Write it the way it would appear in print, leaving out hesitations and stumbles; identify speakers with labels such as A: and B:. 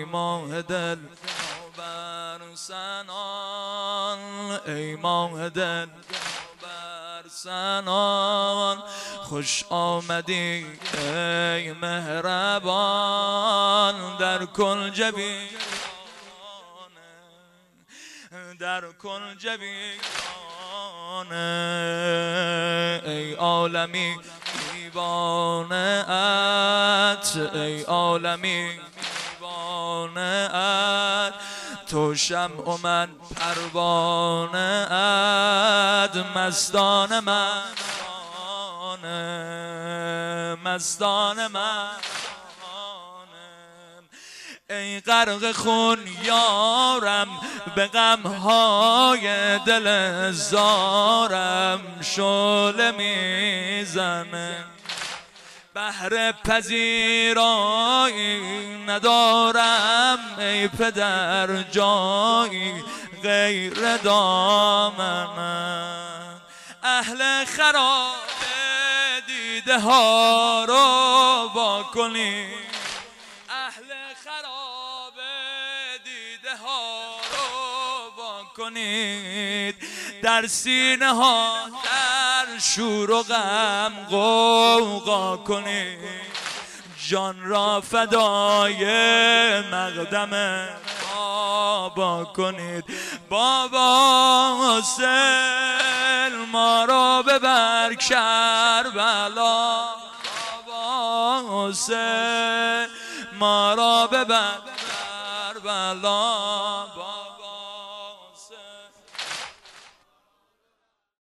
A: ماه دل بر سنان، ای ماه دل بر سنان، خوش آمدی ای مهربان در کل جبین، در کل جبین، ای عالمی دیوانه ات، ای عالمی دیوانه ات، تو شمع و من پروانه ات، مستان من مستان من، ای غرق خون یارم به غمهای دل زارم، شعله میزنه بهر پذیرایی ندارم، ای پدر جایی غیر دامنم، اهل خراب دیده ها رو وا کنی، اهل خراب دیده ها رو وا کنید، در سینه ها در شور و غم غوغا کنید، جان را فدای مقدم بابا کنید. بابا حسین ما را ببر کربلا، بابا حسین ما را ببر کربلا.